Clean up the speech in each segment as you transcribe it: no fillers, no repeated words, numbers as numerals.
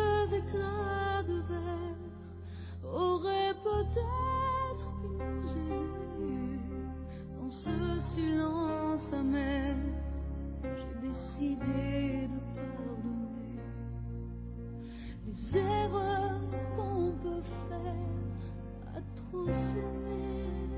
quelques éclats de verre auraient peut-être pu nous aider. Dans ce silence amer, j'ai décidé de pardonner les erreurs qu'on peut faire à trop s'aimer.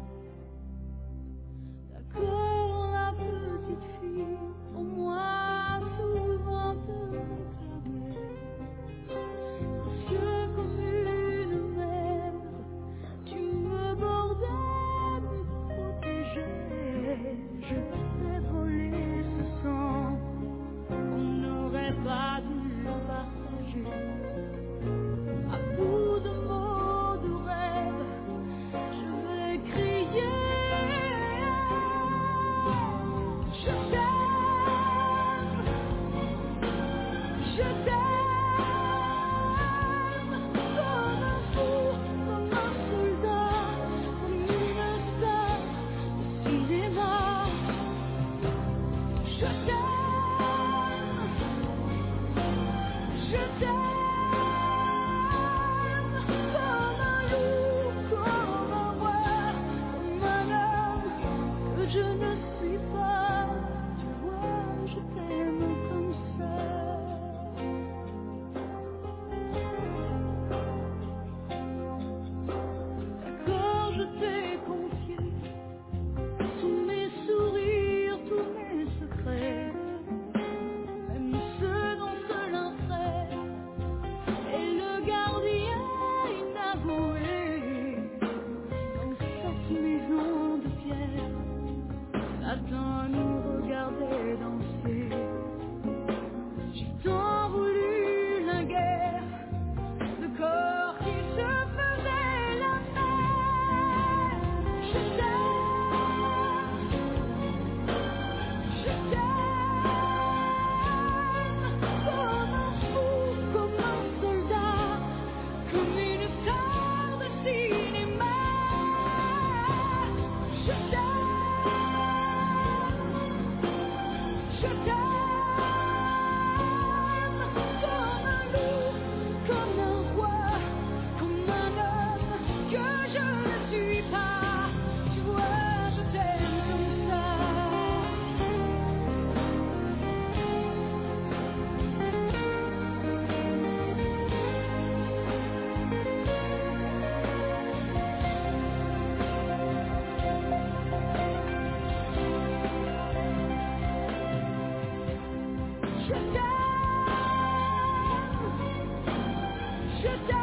D'accord, la petite fille, pour moi souvent te réclamait. Précieux comme une mère, tu me bordais, me protégeais. Je t'ai volé ce sang, on n'aurait pas dû le partager. À bout de mots, de rêves, je vais crier. Je t'aime, je t'aime, comme un fou, comme un soldat, comme une star de cinéma. Je t'aime, je t'aime, comme un loup, comme un roi, comme un homme que je ne suis pas. Tu vois, je t'aime comme ça. D'accord, je t'ai confié tous mes sourires, tous mes secrets, même ceux dont seul un frère est le gardien inavoué. Dans cette maison de pierre, Satan nous regardait danser. J'ai tant voulu la guerre, le corps qui se faisait la mer. Je t'aime, je t'aime, comme un fou, comme un soldat, comme une star de cinéma. Je t'aime, comme un loup, comme un roi, comme un homme que je ne suis pas. Tu vois, je t'aime comme ça. Je t'aime, je t'aime.